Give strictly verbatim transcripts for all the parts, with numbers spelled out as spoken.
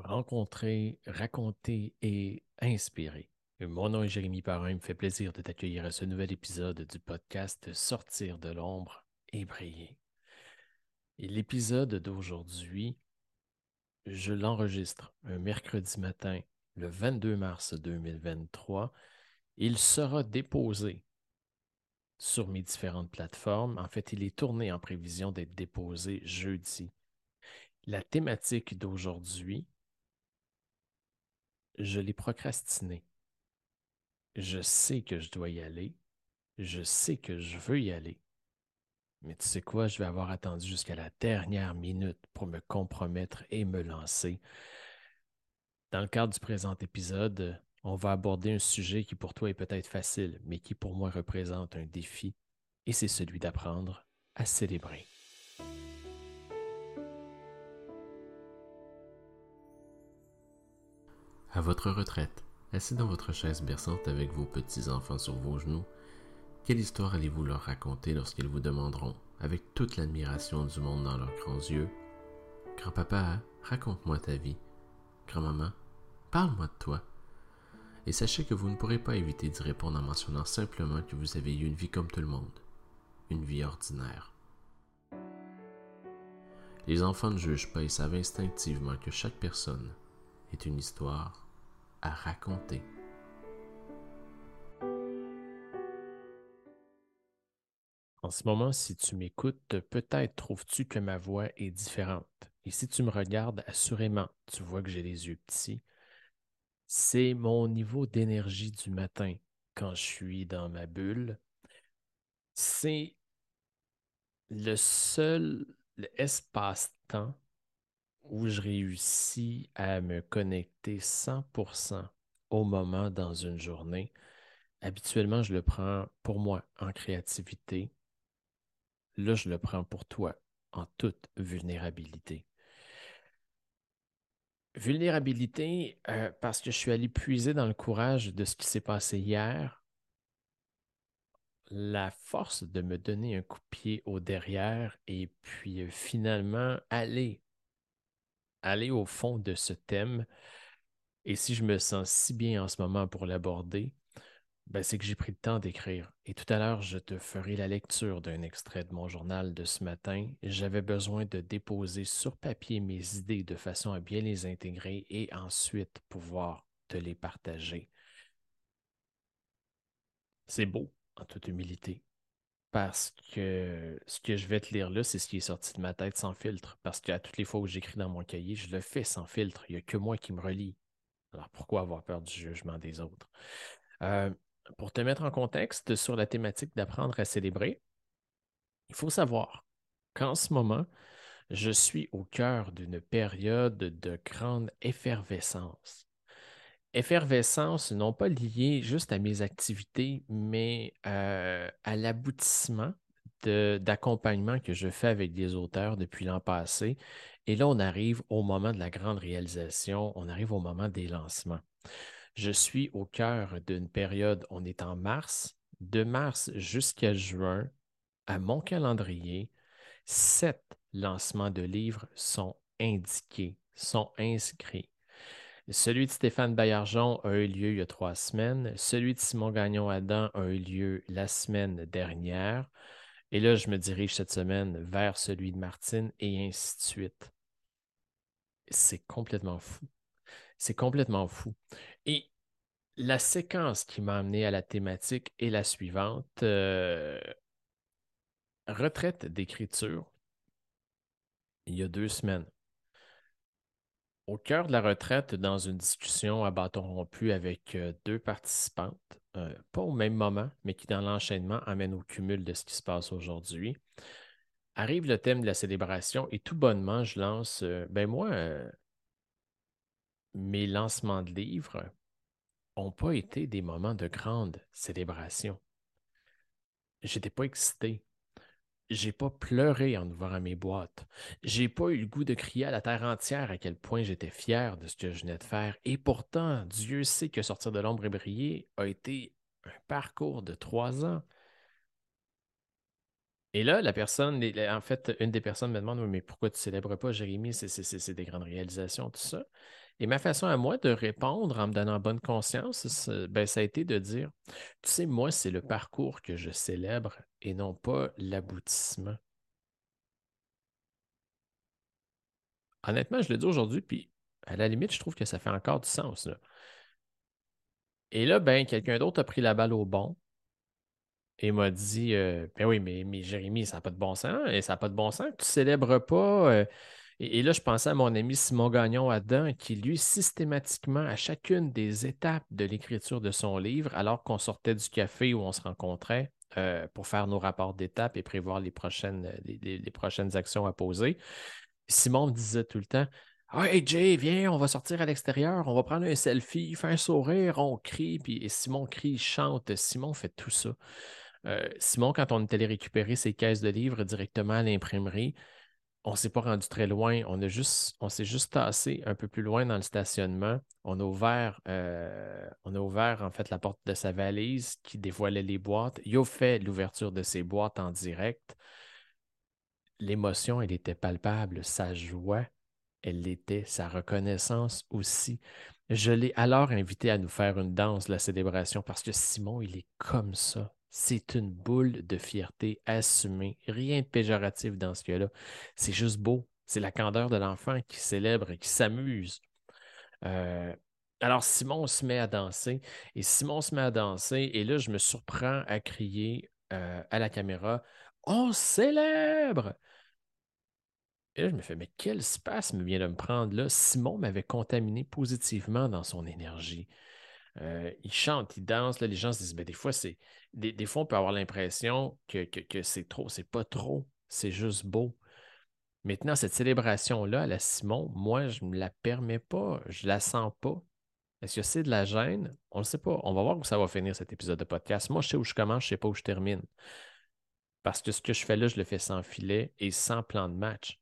rencontrer, raconter et inspirer. Mon nom est Jérémy Parrain, il me fait plaisir de t'accueillir à ce nouvel épisode du podcast Sortir de l'ombre et briller. Et l'épisode d'aujourd'hui, je l'enregistre un mercredi matin, le vingt-deux mars deux mille vingt-trois. Il sera déposé sur mes différentes plateformes. En fait, il est tourné en prévision d'être déposé jeudi. La thématique d'aujourd'hui, je l'ai procrastiné. Je sais que je dois y aller. Je sais que je veux y aller. Mais tu sais quoi, je vais avoir attendu jusqu'à la dernière minute pour me compromettre et me lancer. Dans le cadre du présent épisode, on va aborder un sujet qui pour toi est peut-être facile, mais qui pour moi représente un défi, et c'est celui d'apprendre à célébrer. À votre retraite, assis dans votre chaise berçante avec vos petits-enfants sur vos genoux, quelle histoire allez-vous leur raconter lorsqu'ils vous demanderont, avec toute l'admiration du monde dans leurs grands yeux, « Grand-papa, raconte-moi ta vie. Grand-maman, parle-moi de toi. » Et sachez que vous ne pourrez pas éviter d'y répondre en mentionnant simplement que vous avez eu une vie comme tout le monde, une vie ordinaire. Les enfants ne jugent pas et savent instinctivement que chaque personne est une histoire à raconter. En ce moment, si tu m'écoutes, peut-être trouves-tu que ma voix est différente. Et si tu me regardes, assurément, tu vois que j'ai les yeux petits. C'est mon niveau d'énergie du matin quand je suis dans ma bulle. C'est le seul espace-temps où je réussis à me connecter cent pour cent au moment dans une journée. Habituellement, je le prends pour moi en créativité. Là, je le prends pour toi en toute vulnérabilité. Vulnérabilité, euh, parce que je suis allé puiser dans le courage de ce qui s'est passé hier, la force de me donner un coup de pied au derrière et puis euh, finalement aller, aller au fond de ce thème. Et si je me sens si bien en ce moment pour l'aborder, ben, c'est que j'ai pris le temps d'écrire. Et tout à l'heure, je te ferai la lecture d'un extrait de mon journal de ce matin. J'avais besoin de déposer sur papier mes idées de façon à bien les intégrer et ensuite pouvoir te les partager. C'est beau, en toute humilité, parce que ce que je vais te lire là, c'est ce qui est sorti de ma tête sans filtre. Parce qu'à toutes les fois où j'écris dans mon cahier, je le fais sans filtre. Il n'y a que moi qui me relie. Alors pourquoi avoir peur du jugement des autres? Euh, pour te mettre en contexte sur la thématique d'apprendre à célébrer, il faut savoir qu'en ce moment, je suis au cœur d'une période de grande effervescence. Effervescence, non pas liée juste à mes activités, mais euh, à l'aboutissement de- d'accompagnement que je fais avec des auteurs depuis l'an passé. Et là, on arrive au moment de la grande réalisation, on arrive au moment des lancements. Je suis au cœur d'une période, on est en mars, de mars jusqu'à juin, à mon calendrier, sept lancements de livres sont indiqués, sont inscrits. Celui de Stéphane Baillargeon a eu lieu il y a trois semaines. Celui de Simon Gagnon-Adam a eu lieu la semaine dernière. Et là, je me dirige cette semaine vers celui de Martine et ainsi de suite. C'est complètement fou. C'est complètement fou. Et la séquence qui m'a amené à la thématique est la suivante. Euh, retraite d'écriture, il y a deux semaines. Au cœur de la retraite, dans une discussion à bâton rompu avec euh, deux participantes, euh, pas au même moment, mais qui dans l'enchaînement amènent au cumul de ce qui se passe aujourd'hui, arrive le thème de la célébration et tout bonnement, je lance, euh, ben moi, euh, mes lancements de livres n'ont pas été des moments de grande célébration. J'étais pas excité. J'ai pas pleuré en ouvrant mes boîtes. J'ai pas eu le goût de crier à la terre entière à quel point j'étais fier de ce que je venais de faire. Et pourtant, Dieu sait que sortir de l'ombre et briller a été un parcours de trois ans. Et là, la personne, en fait, une des personnes me demande, oui, mais pourquoi tu célèbres pas, Jérémy? C'est c'est- c'est- c'est des grandes réalisations, tout ça. Et ma façon à moi de répondre en me donnant bonne conscience, c'est- ben, ça a été de dire, tu sais, moi, c'est le parcours que je célèbre et non pas l'aboutissement. Honnêtement, je le dis aujourd'hui, puis à la limite, je trouve que ça fait encore du sens, là. Et là, ben, quelqu'un d'autre a pris la balle au bon et m'a dit euh, ben oui, mais, mais Jérémy, ça n'a pas de bon sens, et ça n'a pas de bon sens que tu célèbres pas. euh. Et, et là, je pensais à mon ami Simon Gagnon Adam, qui, lui, systématiquement, à chacune des étapes de l'écriture de son livre, alors qu'on sortait du café où on se rencontrait euh, pour faire nos rapports d'étapes et prévoir les prochaines, les, les- les prochaines actions à poser, Simon me disait tout le temps: «Ah, hey Jay, viens, on va sortir à l'extérieur, on va prendre un selfie, faire un sourire, on crie.» Puis et Simon crie, il chante. Simon fait tout ça. Euh, Simon, quand on est allé récupérer ses caisses de livres directement à l'imprimerie, on ne s'est pas rendu très loin. On a juste, on s'est juste tassé un peu plus loin dans le stationnement. On a ouvert, euh, on a ouvert en fait la porte de sa valise qui dévoilait les boîtes. Il a fait l'ouverture de ses boîtes en direct. L'émotion, elle était palpable. Sa joie, elle l'était. Sa reconnaissance aussi. Je l'ai alors invité à nous faire une danse de la célébration parce que Simon, il est comme ça. C'est une boule de fierté assumée. Rien de péjoratif dans ce cas-là. C'est juste beau. C'est la candeur de l'enfant qui célèbre et qui s'amuse. Euh, alors, Simon se met à danser et Simon se met à danser et là, je me surprends à crier euh, à la caméra: «On célèbre!» Et là, je me fais, mais quel spasme vient de me prendre là? Simon m'avait contaminé positivement dans son énergie. Euh, il chante, il danse, là, les gens se disent, ben, des fois, c'est. Des, des fois, on peut avoir l'impression que, que, que c'est trop, c'est pas trop, c'est juste beau. Maintenant, cette célébration-là, à la Simon, moi, je ne me la permets pas, je la sens pas. Est-ce que c'est de la gêne? On ne sait pas. On va voir où ça va finir cet épisode de podcast. Moi, je sais où je commence, je ne sais pas où je termine. Parce que ce que je fais là, je le fais sans filet et sans plan de match.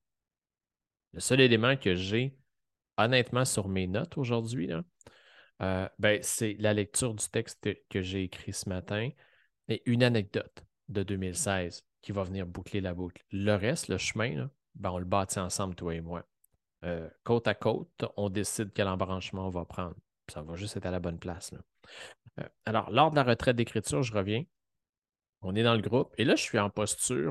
Le seul élément que j'ai honnêtement sur mes notes aujourd'hui, là, euh, ben, c'est la lecture du texte que j'ai écrit ce matin et une anecdote de deux mille seize qui va venir boucler la boucle. Le reste, le chemin, là, ben, on le bâtit ensemble, toi et moi. Euh, côte à côte, on décide quel embranchement on va prendre. Ça va juste être à la bonne place, là. Euh, alors, lors de la retraite d'écriture, je reviens. On est dans le groupe et là, je suis en posture.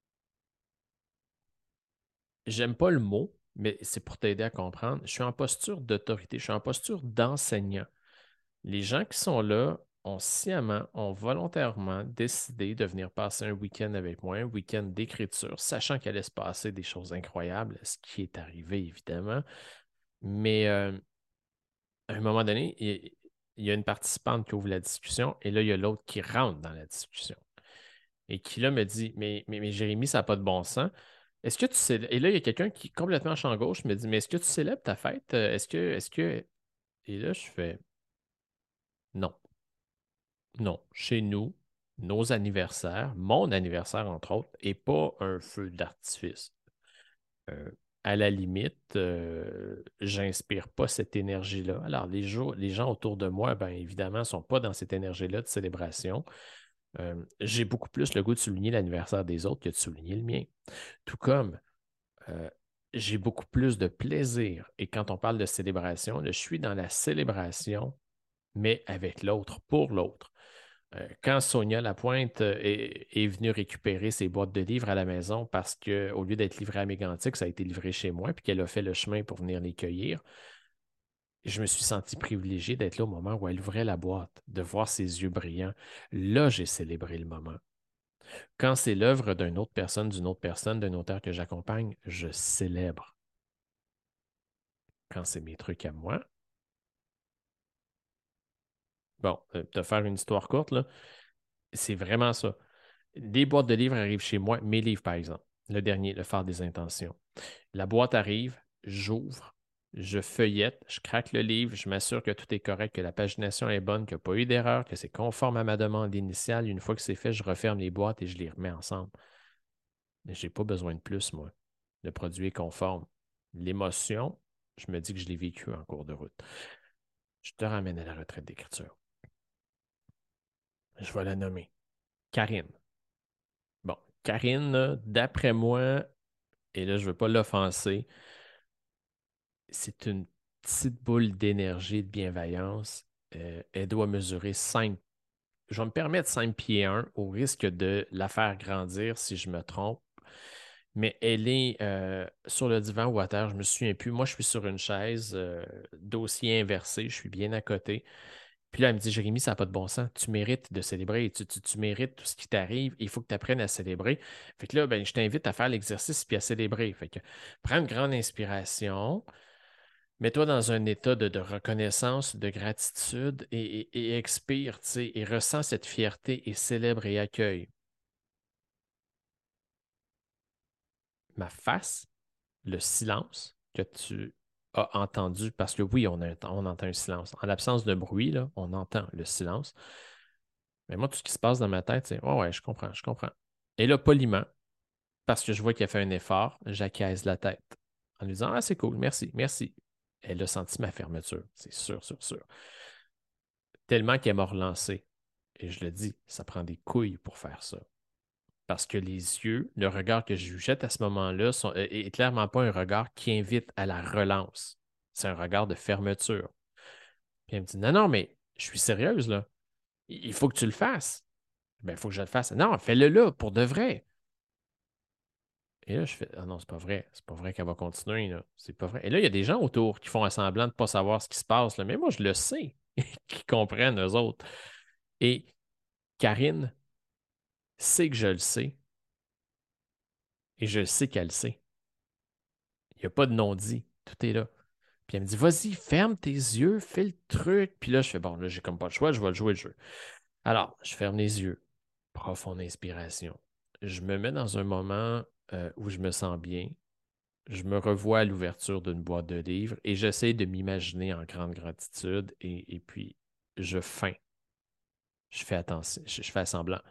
J'aime pas le mot, mais c'est pour t'aider à comprendre. Je suis en posture d'autorité, je suis en posture d'enseignant. Les gens qui sont là ont sciemment, ont volontairement décidé de venir passer un week-end avec moi, un week-end d'écriture, sachant qu'il allait se passer des choses incroyables, ce qui est arrivé évidemment. Mais euh, à un moment donné, il, il y a une participante qui ouvre la discussion et là, il y a l'autre qui rentre dans la discussion et qui là me dit: Mais, mais, mais Jérémy, ça n'a pas de bon sens. Est-ce que tu sais. Et là, il y a quelqu'un qui, complètement champ gauche, me dit: Mais est-ce que tu célèbres ta fête? Est-ce que, est-ce que. Et là, je fais: Non. Non, chez nous, nos anniversaires, mon anniversaire entre autres, n'est pas un feu d'artifice. Euh, à la limite, euh, j'inspire pas cette énergie-là. Alors, les, jours, les gens autour de moi, bien évidemment, ne sont pas dans cette énergie-là de célébration. Euh, j'ai beaucoup plus le goût de souligner l'anniversaire des autres que de souligner le mien. Tout comme euh, j'ai beaucoup plus de plaisir. Et quand on parle de célébration, là, je suis dans la célébration, mais avec l'autre, pour l'autre. Euh, quand Sonia Lapointe euh, est, est venue récupérer ses boîtes de livres à la maison parce qu'au lieu d'être livré à Mégantic, ça a été livré chez moi, puis qu'elle a fait le chemin pour venir les cueillir, je me suis senti privilégié d'être là au moment où elle ouvrait la boîte, de voir ses yeux brillants. Là, j'ai célébré le moment. Quand c'est l'œuvre d'une autre personne, d'une autre personne, d'un auteur que j'accompagne, je célèbre. Quand c'est mes trucs à moi, bon, euh, te faire une histoire courte, là, c'est vraiment ça. Des boîtes de livres arrivent chez moi, mes livres par exemple. Le dernier, Le phare des intentions. La boîte arrive, j'ouvre, je feuillette, je craque le livre, je m'assure que tout est correct, que la pagination est bonne, qu'il n'y a pas eu d'erreur, que c'est conforme à ma demande initiale. Une fois que c'est fait, je referme les boîtes et je les remets ensemble. Je n'ai pas besoin de plus, moi. Le produit est conforme. L'émotion, je me dis que je l'ai vécu en cours de route. Je te ramène à la retraite d'écriture. Je vais la nommer Karine. Bon, Karine, d'après moi, et là, je ne veux pas l'offenser, c'est une petite boule d'énergie, de bienveillance. Euh, elle doit mesurer cinq. Je vais me permettre cinq pieds un au risque de la faire grandir si je me trompe. Mais elle est euh, sur le divan ou à terre, je ne me souviens plus. Moi, je suis sur une chaise, euh, dossier inversé, je suis bien à côté. Puis là, elle me dit, Jérémy, ça n'a pas de bon sens. Tu mérites de célébrer. Tu, tu- tu mérites tout ce qui t'arrive. Il faut que tu apprennes à célébrer. Fait que là, ben, je t'invite à faire l'exercice puis à célébrer. Fait que prends une grande inspiration, mets-toi dans un état de, de reconnaissance, de gratitude et, et- et expire, tu sais, et ressens cette fierté et célèbre et accueille ma face, le silence que tu as entendu, parce que oui, on, a un- on entend un silence. En l'absence de bruit, là, on entend le silence. Mais moi, tout ce qui se passe dans ma tête, c'est ouais, ouais, je comprends, je comprends. Et là, poliment, parce que je vois qu'il a fait un effort, j'acquiesce la tête en lui disant ah, c'est cool, merci, merci. Elle a senti ma fermeture, c'est sûr, sûr, sûr. Tellement qu'elle m'a relancé. Et je le dis, ça prend des couilles pour faire ça. Parce que les yeux, le regard que je lui jette à ce moment-là sont, est est clairement pas un regard qui invite à la relance. C'est un regard de fermeture. Puis elle me dit non, non, mais je suis sérieuse, là. Il il faut que tu le fasses. Ben, il faut que je le fasse. Non, fais-le là, pour de vrai. Et là, je fais, ah non, c'est pas vrai. C'est pas vrai qu'elle va continuer, là. C'est pas vrai. Et là, il y a des gens autour qui font semblant de ne pas savoir ce qui se passe, là. Mais moi, je le sais, qui comprennent, eux autres. Et Karine sait que je le sais et je sais qu'elle le sait. Il n'y a pas de non-dit. Tout est là. Puis elle me dit, vas-y, ferme tes yeux, fais le truc. Puis là, je fais, bon, là, j'ai comme pas le choix, je vais le jouer le jeu. Alors, je ferme les yeux. Profonde inspiration. Je me mets dans un moment euh, où je me sens bien. Je me revois à l'ouverture d'une boîte de livres et j'essaie de m'imaginer en grande gratitude et, et puis je feins. Je fais attention, je, je fais semblant.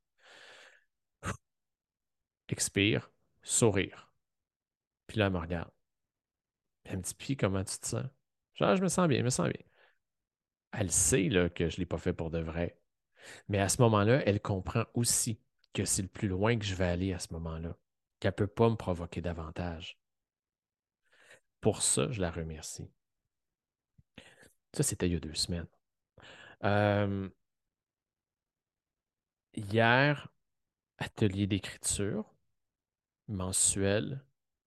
Expire, sourire. Puis là, elle me regarde. Elle me dit, puis comment tu te sens? Genre, je me sens bien, je me sens bien. Elle sait là, que je ne l'ai pas fait pour de vrai. Mais à ce moment-là, elle comprend aussi que c'est le plus loin que je vais aller à ce moment-là, qu'elle ne peut pas me provoquer davantage. Pour ça, je la remercie. Ça, c'était il y a deux semaines. Euh, hier, atelier d'écriture mensuel.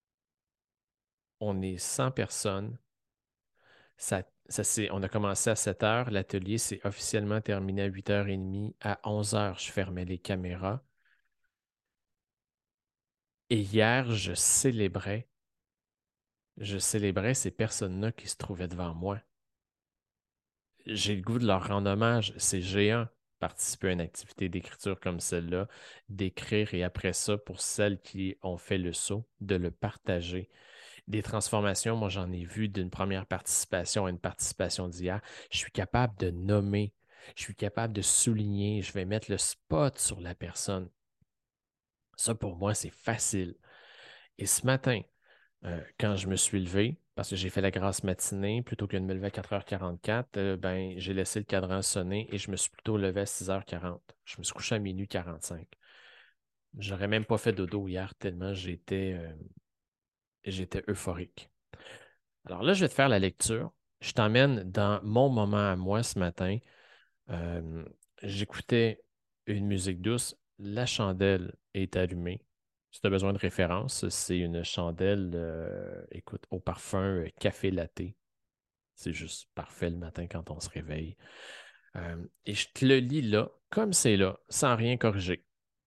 On est cent personnes. Ça, ça c'est, on a commencé à sept heures. L'atelier s'est officiellement terminé à huit heures trente. À onze heures, je fermais les caméras. Et hier, je célébrais, je célébrais ces personnes-là qui se trouvaient devant moi. J'ai le goût de leur rendre hommage. C'est géant participer à une activité d'écriture comme celle-là, d'écrire et après ça, pour celles qui ont fait le saut, de le partager. Des transformations, moi j'en ai vu d'une première participation à une participation d'hier. Je suis capable de nommer, je suis capable de souligner, je vais mettre le spot sur la personne. Ça pour moi, c'est facile. Et ce matin, euh, quand je me suis levé, parce que j'ai fait la grasse matinée, plutôt que de me lever à quatre heures quarante-quatre, euh, ben, j'ai laissé le cadran sonner et je me suis plutôt levé à six heures quarante. Je me suis couché à minuit quarante-cinq. J'aurais même pas fait dodo hier tellement j'étais euh, j'étais euphorique. Alors là, je vais te faire la lecture. Je t'emmène dans mon moment à moi ce matin. Euh, J'écoutais une musique douce. La chandelle est allumée. Si tu as besoin de référence, c'est une chandelle, euh, écoute, au parfum euh, café latte. C'est juste parfait le matin quand on se réveille. Euh, et je te le lis là, comme c'est là, sans rien corriger.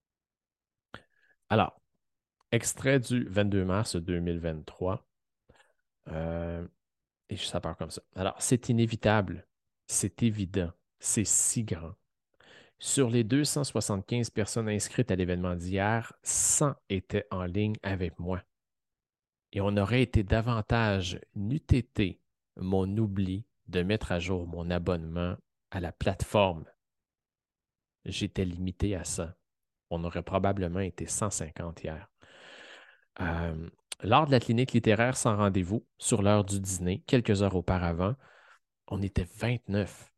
Alors, extrait du vingt-deux mars deux mille vingt-trois. Euh, Et ça part comme ça. Alors, c'est inévitable, c'est évident, c'est si grand. Sur les deux cent soixante-quinze personnes inscrites à l'événement d'hier, cent étaient en ligne avec moi. Et on aurait été davantage n'eût été mon oubli de mettre à jour mon abonnement à la plateforme. J'étais limité à ça. On aurait probablement été cent cinquante hier. Euh, Lors de la clinique littéraire sans rendez-vous, sur l'heure du dîner, quelques heures auparavant, on était vingt-neuf.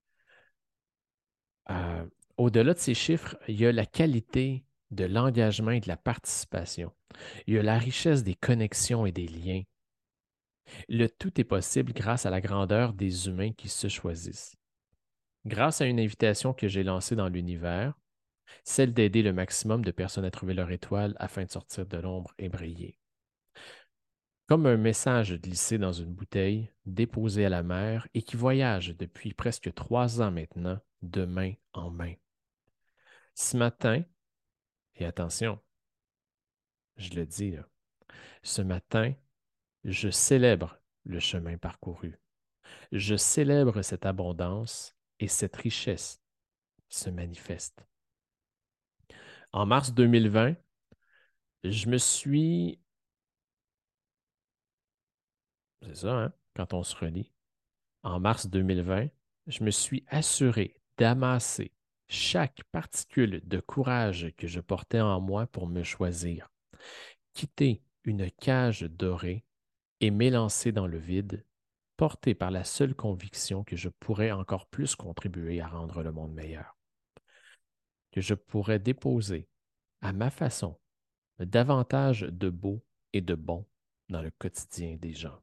Euh, Au-delà de ces chiffres, il y a la qualité de l'engagement et de la participation. Il y a la richesse des connexions et des liens. Le tout est possible grâce à la grandeur des humains qui se choisissent. Grâce à une invitation que j'ai lancée dans l'univers, celle d'aider le maximum de personnes à trouver leur étoile afin de sortir de l'ombre et briller. Comme un message glissé dans une bouteille, déposé à la mer et qui voyage depuis presque trois ans maintenant, de main en main. Ce matin, et attention, je le dis là, ce matin, je célèbre le chemin parcouru. Je célèbre cette abondance et cette richesse se manifeste. En mars deux mille vingt, je me suis, c'est ça, hein, quand on se relie, en mars deux mille vingt, je me suis assuré d'amasser chaque particule de courage que je portais en moi pour me choisir, quitter une cage dorée et m'élancer dans le vide, porté par la seule conviction que je pourrais encore plus contribuer à rendre le monde meilleur, que je pourrais déposer, à ma façon, davantage de beau et de bon dans le quotidien des gens.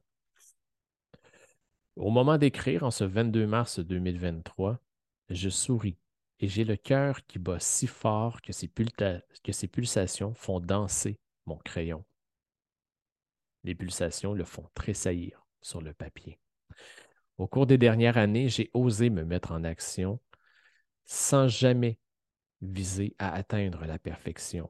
Au moment d'écrire, en ce vingt-deux mars deux mille vingt-trois, je souris et j'ai le cœur qui bat si fort que ses, pulta- que ses pulsations font danser mon crayon. Les pulsations le font tressaillir sur le papier. Au cours des dernières années, j'ai osé me mettre en action sans jamais viser à atteindre la perfection.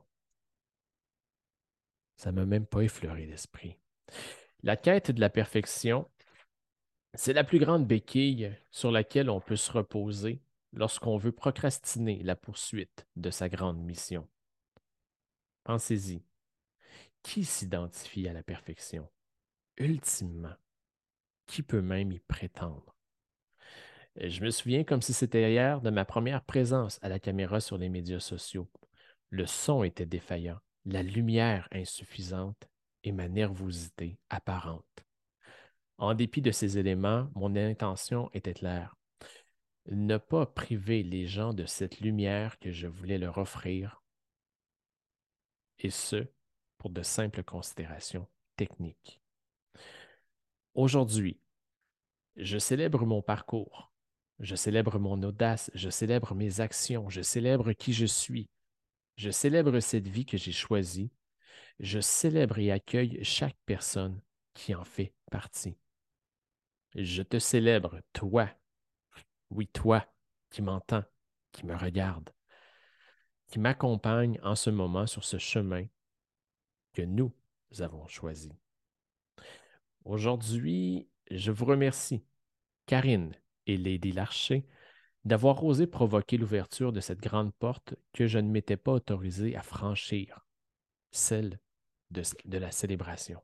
Ça ne m'a même pas effleuré l'esprit. La quête de la perfection, c'est la plus grande béquille sur laquelle on peut se reposer lorsqu'on veut procrastiner la poursuite de sa grande mission. Pensez-y. Qui s'identifie à la perfection? Ultimement, qui peut même y prétendre? Je me souviens comme si c'était hier de ma première présence à la caméra sur les médias sociaux. Le son était défaillant, la lumière insuffisante et ma nervosité apparente. En dépit de ces éléments, mon intention était claire. Ne pas priver les gens de cette lumière que je voulais leur offrir, et ce, pour de simples considérations techniques. Aujourd'hui, je célèbre mon parcours, je célèbre mon audace, je célèbre mes actions, je célèbre qui je suis, je célèbre cette vie que j'ai choisie, je célèbre et accueille chaque personne qui en fait partie. Je te célèbre, toi, oui, toi, qui m'entends, qui me regarde, qui m'accompagne en ce moment sur ce chemin que nous avons choisi. Aujourd'hui, je vous remercie, Karine et Lady Larcher, d'avoir osé provoquer l'ouverture de cette grande porte que je ne m'étais pas autorisé à franchir, celle de, de la célébration.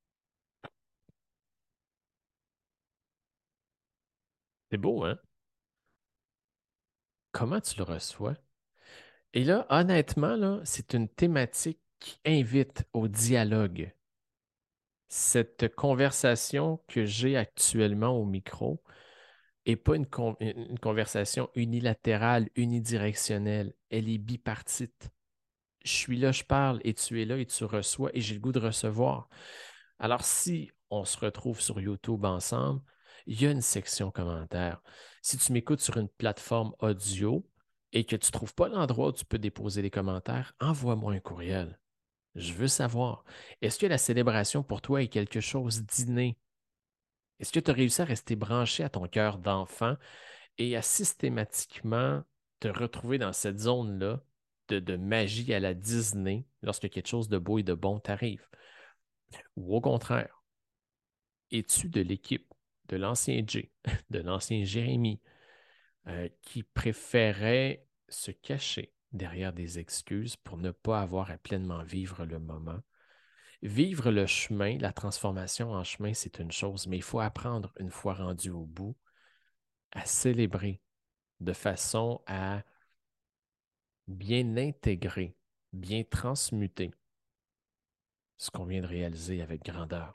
C'est beau, hein? Comment tu le reçois? Et là, honnêtement, là, c'est une thématique qui invite au dialogue. Cette conversation que j'ai actuellement au micro n'est pas une, con- une conversation unilatérale, unidirectionnelle. Elle est bipartite. Je suis là, je parle, et tu es là, et tu reçois, et j'ai le goût de recevoir. Alors, si on se retrouve sur YouTube ensemble, il y a une section commentaires. Si tu m'écoutes sur une plateforme audio et que tu ne trouves pas l'endroit où tu peux déposer des commentaires, envoie-moi un courriel. Je veux savoir, est-ce que la célébration pour toi est quelque chose d'inné? Est-ce que tu as réussi à rester branché à ton cœur d'enfant et à systématiquement te retrouver dans cette zone-là de, de magie à la Disney lorsque quelque chose de beau et de bon t'arrive? Ou au contraire, es-tu de l'équipe de l'ancien Jay, de l'ancien Jérémy, euh, qui préférait se cacher derrière des excuses pour ne pas avoir à pleinement vivre le moment? Vivre le chemin, la transformation en chemin, c'est une chose, mais il faut apprendre, une fois rendu au bout, à célébrer de façon à bien intégrer, bien transmuter ce qu'on vient de réaliser avec grandeur.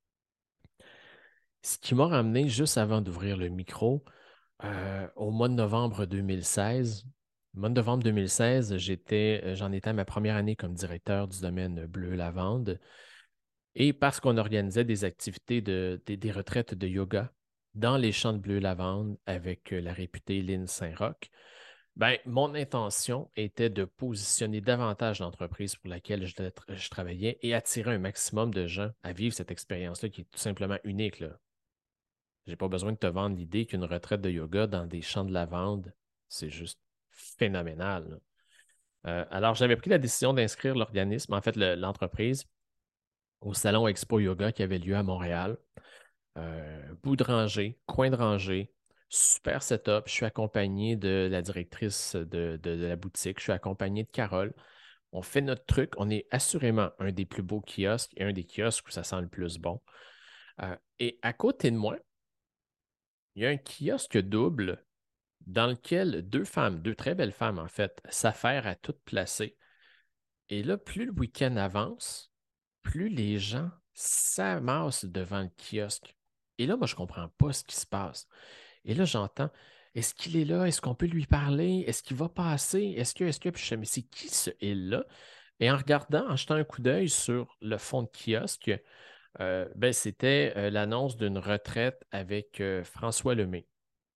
Ce qui m'a ramené juste avant d'ouvrir le micro, euh, au mois de novembre deux mille seize. Au mois de novembre deux mille seize, j'étais, euh, j'en étais à ma première année comme directeur du domaine bleu lavande. Et parce qu'on organisait des activités, de, des, des retraites de yoga dans les champs de bleu lavande avec euh, la réputée Lynn Saint-Roch, ben, mon intention était de positionner davantage l'entreprise pour laquelle je, je travaillais et attirer un maximum de gens à vivre cette expérience-là qui est tout simplement unique, là. J'ai pas besoin de te vendre l'idée qu'une retraite de yoga dans des champs de lavande, c'est juste phénoménal, là. Euh, alors, j'avais pris la décision d'inscrire l'organisme, en fait, le- l'entreprise, au Salon Expo Yoga qui avait lieu à Montréal. Euh, bout de rangée, coin de rangée, super setup. Je suis accompagné de la directrice de, de- de la boutique. Je suis accompagné de Carole. On fait notre truc. On est assurément un des plus beaux kiosques et un des kiosques où ça sent le plus bon. Euh, et à côté de moi, il y a un kiosque double dans lequel deux femmes, deux très belles femmes en fait, s'affairent à toutes placer. Et là, plus le week-end avance, plus les gens s'amassent devant le kiosque. Et là, moi, je ne comprends pas ce qui se passe. Et là, j'entends, est-ce qu'il est là? Est-ce qu'on peut lui parler? Est-ce qu'il va passer? Est-ce que, est-ce que, puis je sais, mais c'est qui ce il-là? Et en regardant, en jetant un coup d'œil sur le fond de kiosque, euh, ben, c'était euh, l'annonce d'une retraite avec euh, François Lemay.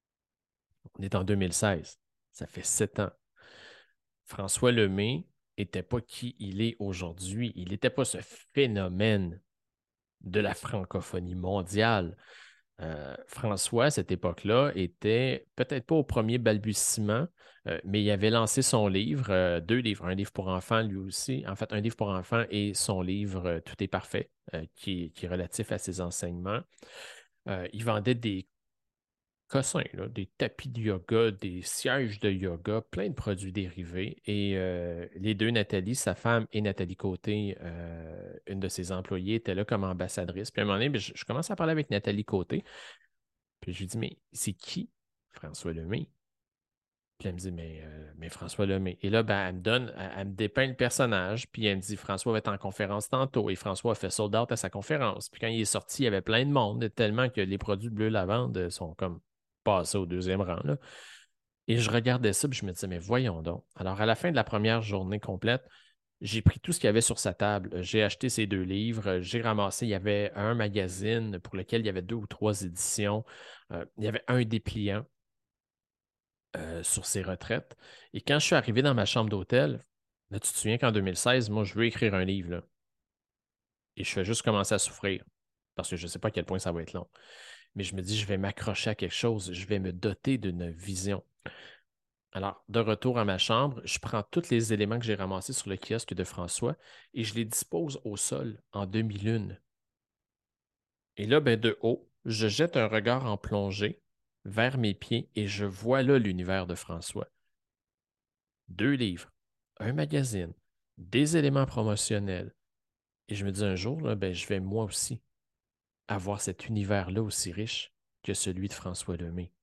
On est en deux mille seize. Ça fait sept ans. François Lemay n'était pas qui il est aujourd'hui. Il n'était pas ce phénomène de la francophonie mondiale. Euh, François, à cette époque-là, était peut-être pas au premier balbutiement, euh, mais il avait lancé son livre, euh, deux livres, un livre pour enfants lui aussi, en fait un livre pour enfants et son livre euh, Tout est parfait, euh, qui, qui est relatif à ses enseignements. Euh, il vendait des cossins, là, des tapis de yoga, des sièges de yoga, plein de produits dérivés. Et euh, les deux, Nathalie, sa femme, et Nathalie Côté, euh, une de ses employées, étaient là comme ambassadrice. Puis à un moment donné, ben, je, je commence à parler avec Nathalie Côté. Puis je lui dis, mais c'est qui François Lemay? Puis elle me dit, mais, euh, mais François Lemay. Et là, ben, elle me donne, elle, elle me dépeint le personnage, puis elle me dit, François va être en conférence tantôt. Et François a fait sold out à sa conférence. Puis quand il est sorti, il y avait plein de monde, tellement que les produits de bleu lavande sont comme passés au deuxième rang, là. Et je regardais ça, puis je me disais, mais voyons donc. Alors, à la fin de la première journée complète, j'ai pris tout ce qu'il y avait sur sa table. J'ai acheté ces deux livres. J'ai ramassé, il y avait un magazine pour lequel il y avait deux ou trois éditions. Euh, il y avait un dépliant euh, sur ses retraites. Et quand je suis arrivé dans ma chambre d'hôtel, là, tu te souviens qu'en deux mille seize, moi, je veux écrire un livre, là. Et je fais juste commencer à souffrir parce que je ne sais pas à quel point ça va être long. Mais je me dis, je vais m'accrocher à quelque chose, je vais me doter d'une vision. Alors, de retour à ma chambre, je prends tous les éléments que j'ai ramassés sur le kiosque de François et je les dispose au sol en demi-lune. Et là, ben, de haut, je jette un regard en plongée vers mes pieds et je vois là l'univers de François. Deux livres, un magazine, des éléments promotionnels. Et je me dis un jour, là, ben, je vais moi aussi avoir cet univers-là aussi riche que celui de François Lemay.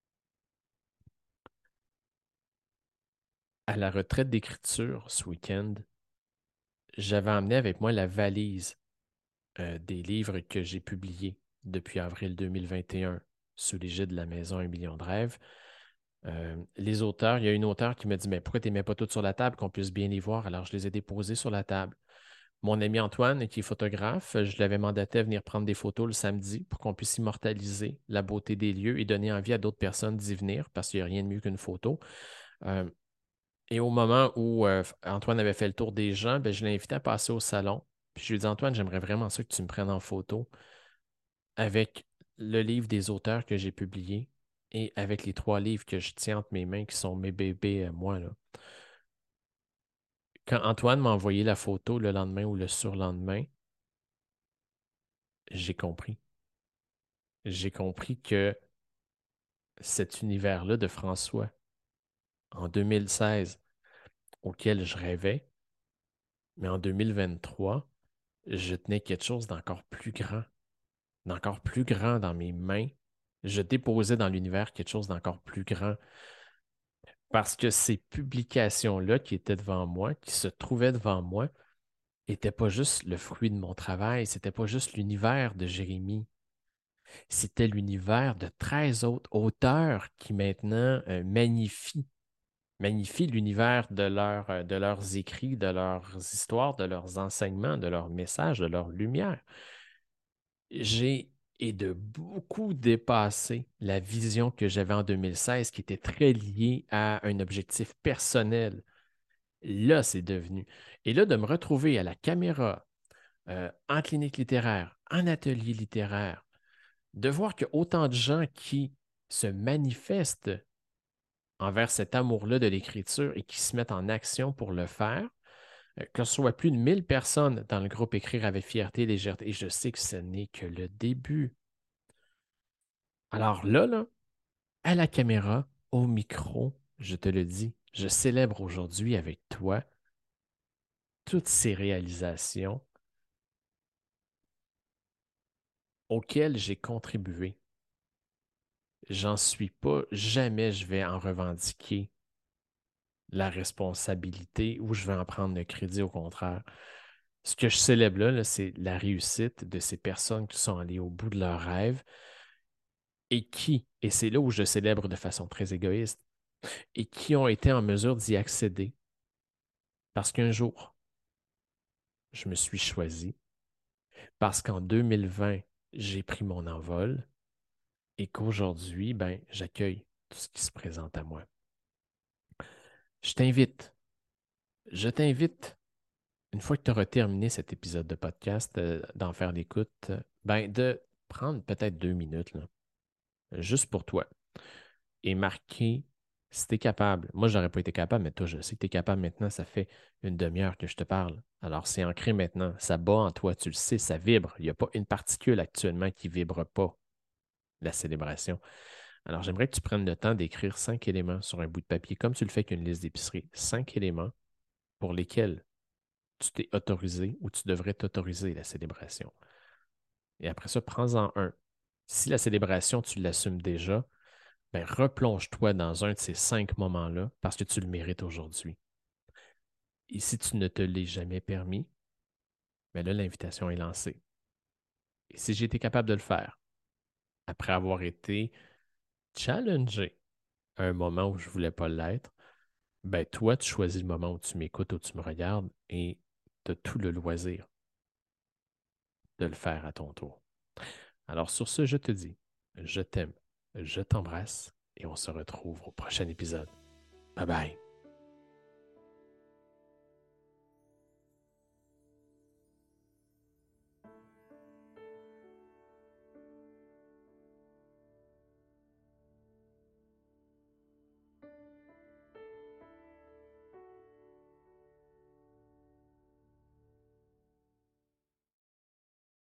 À la retraite d'écriture ce week-end, j'avais emmené avec moi la valise euh, des livres que j'ai publiés depuis avril deux mille vingt et un sous l'égide de la Maison Un million de rêves. Euh, les auteurs, il y a une auteure qui m'a dit, mais pourquoi tu ne les mets pas toutes sur la table, qu'on puisse bien les voir? Alors, je les ai déposés sur la table. Mon ami Antoine, qui est photographe, je l'avais mandaté à venir prendre des photos le samedi pour qu'on puisse immortaliser la beauté des lieux et donner envie à d'autres personnes d'y venir parce qu'il n'y a rien de mieux qu'une photo. Euh, et au moment où euh, Antoine avait fait le tour des gens, ben, je l'ai invité à passer au salon. Puis je lui ai dit, Antoine, j'aimerais vraiment ça que tu me prennes en photo avec le livre des auteurs que j'ai publié et avec les trois livres que je tiens entre mes mains qui sont mes bébés à moi, là. Quand Antoine m'a envoyé la photo le lendemain ou le surlendemain, j'ai compris. J'ai compris que cet univers-là de François, en deux mille seize, auquel je rêvais, mais en deux mille vingt-trois, je tenais quelque chose d'encore plus grand, d'encore plus grand dans mes mains. Je déposais dans l'univers quelque chose d'encore plus grand parce que ces publications-là qui étaient devant moi, qui se trouvaient devant moi, n'étaient pas juste le fruit de mon travail, c'était pas juste l'univers de Jérémie, c'était l'univers de treize autres auteurs qui maintenant euh, magnifient magnifient l'univers de, leur, euh, de leurs écrits, de leurs histoires, de leurs enseignements, de leurs messages, de leur lumière. J'ai et de beaucoup dépassé la vision que j'avais en deux mille seize, qui était très liée à un objectif personnel. Là, c'est devenu. Et là, de me retrouver à la caméra, euh, en clinique littéraire, en atelier littéraire, de voir qu'il y a autant de gens qui se manifestent envers cet amour-là de l'écriture et qui se mettent en action pour le faire, euh, que ce soit plus de mille personnes dans le groupe Écrire avec fierté et légèreté, et je sais que ce n'est que le début. Alors là, là, à la caméra, au micro, je te le dis, je célèbre aujourd'hui avec toi toutes ces réalisations auxquelles j'ai contribué. J'en suis pas, jamais je vais en revendiquer la responsabilité ou je vais en prendre le crédit, au contraire. Ce que je célèbre là, là, c'est la réussite de ces personnes qui sont allées au bout de leurs rêves et qui, et c'est là où je célèbre de façon très égoïste, et qui ont été en mesure d'y accéder parce qu'un jour, je me suis choisi, parce qu'en deux mille vingt, j'ai pris mon envol et qu'aujourd'hui, ben, j'accueille tout ce qui se présente à moi. Je t'invite, je t'invite, une fois que tu auras terminé cet épisode de podcast, euh, d'en faire l'écoute, euh, ben, de prendre peut-être deux minutes, là, juste pour toi, et marquer si tu es capable. Moi, je n'aurais pas été capable, mais toi, je sais que tu es capable maintenant. Ça fait une demi-heure que je te parle. Alors, c'est ancré maintenant. Ça bat en toi, tu le sais, ça vibre. Il n'y a pas une particule actuellement qui ne vibre pas la célébration. Alors, j'aimerais que tu prennes le temps d'écrire cinq éléments sur un bout de papier, comme tu le fais avec une liste d'épicerie. Cinq éléments pour lesquels tu t'es autorisé ou tu devrais t'autoriser la célébration. Et après ça, prends-en un. Si la célébration, tu l'assumes déjà, ben replonge-toi dans un de ces cinq moments-là parce que tu le mérites aujourd'hui. Et si tu ne te l'es jamais permis, ben là, l'invitation est lancée. Et si j'ai été capable de le faire, après avoir été challengé à un moment où je ne voulais pas l'être, ben toi, tu choisis le moment où tu m'écoutes, où tu me regardes et tu as tout le loisir de le faire à ton tour. Alors sur ce, je te dis, je t'aime, je t'embrasse et on se retrouve au prochain épisode. Bye bye.